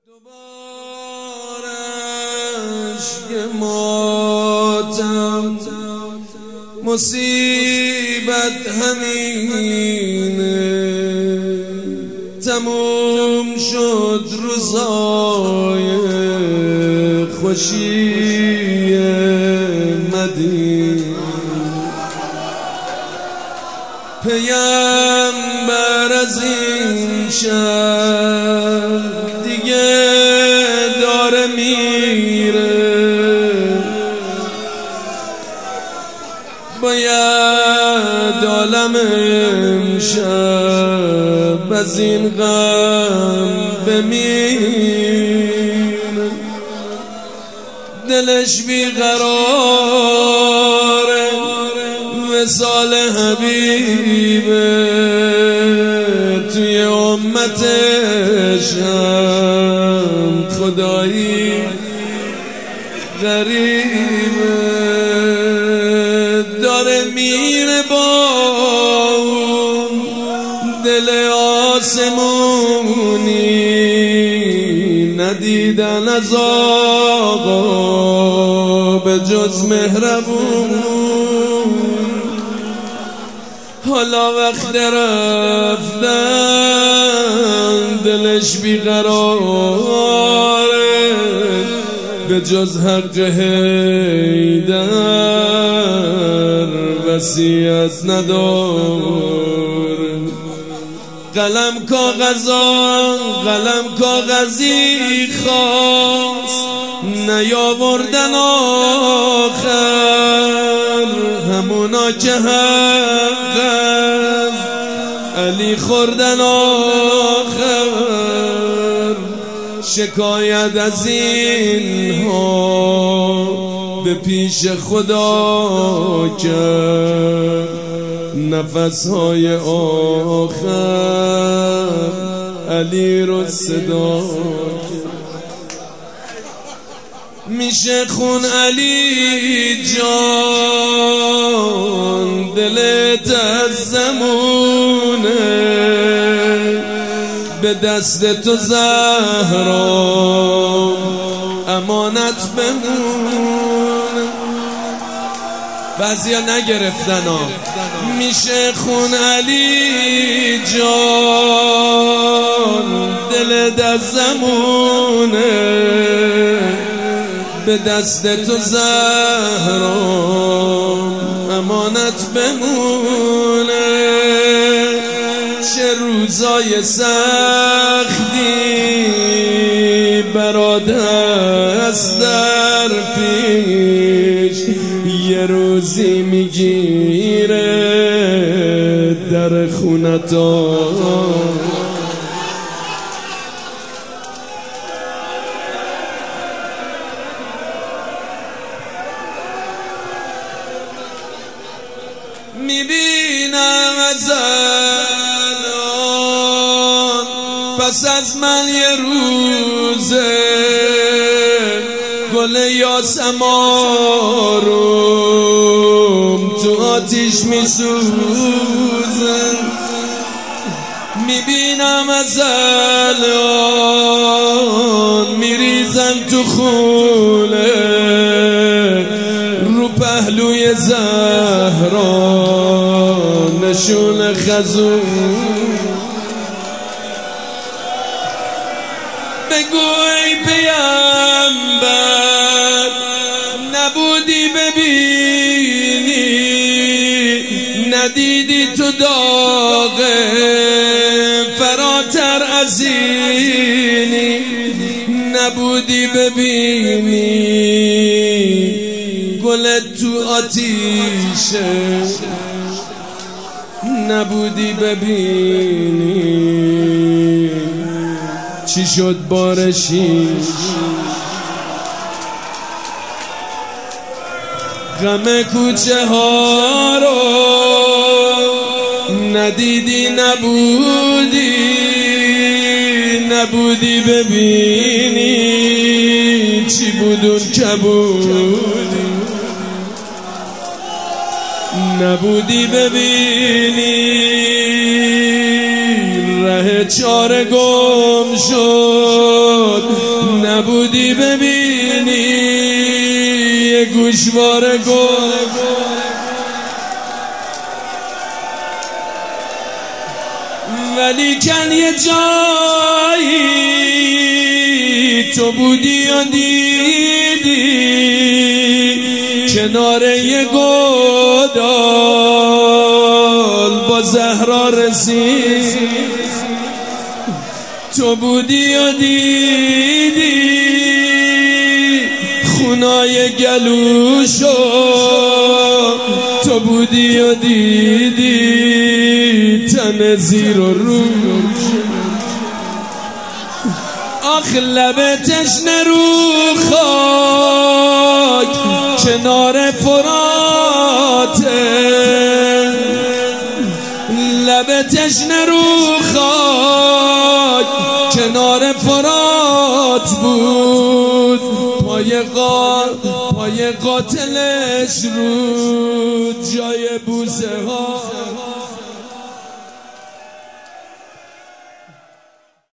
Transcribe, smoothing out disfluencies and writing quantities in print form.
دوبارش که ماتم مصیبت همینه، تموم شد روزای خوشی مدینه. پیامبر از این شهر دیگه داره میره، باید عالم امشب از این غم بمیره. دلش بیقراره وصال حبیبه، توی امتش هم خدایی غریبه. داره میره با اون دل آسمونی، ندیدن از آقا به جز مهربون. حالا وقت رفتن دلش بیقراره، به جز حق حیدر وصیت نداره. قلم کاغذی خواست نیاوردن آخر، همونا که حق علی خوردن آخر. شکایت از اینها به پیش خدا کرد، نفسهای آخر علی رو صدا کرد. میشه خون علی جان دلت از زمونه، به دست تو زهرا امانت بمونه. بعضیا نگرفتن ها. میشه خون علی جان دلت از زمونه، به دست تو زهرا امانت بمونه. چه روزای سختی برات هست در پیش، یه روزی میگیره در خونتا. میبینم از الان پس از من یه روزه گل یاسمارم تو آتیش میسوزه. میبینم از الان میریزن تو خونه، رو پهلوی زهرا نشون خزون. بگو ای پیامبر نبودی ببینی، ندیدی تو داغ فراتر از اینی، نبودی ببینی گلت تو آتیشه، نبودی ببینی چی شد بارشی. غم کوچه ها رو ندیدی، نبودی ببینی چی بودون کبودی، نبودی ببینی ره چاره گم شد. شد نبودی ببینی یه گوشواره گل ولی کن یه جایی تو بودی و دیدی کنار یه گودال با زهرا رسید تو بودی و دیدی خونای گلوشو تو بودی و دیدی تن زیر و روش آخ لب تشنه رو خاک کنار فراته لب تشنه رو خاک کنار فرات بود پای قاتلش رو جای بوسه ها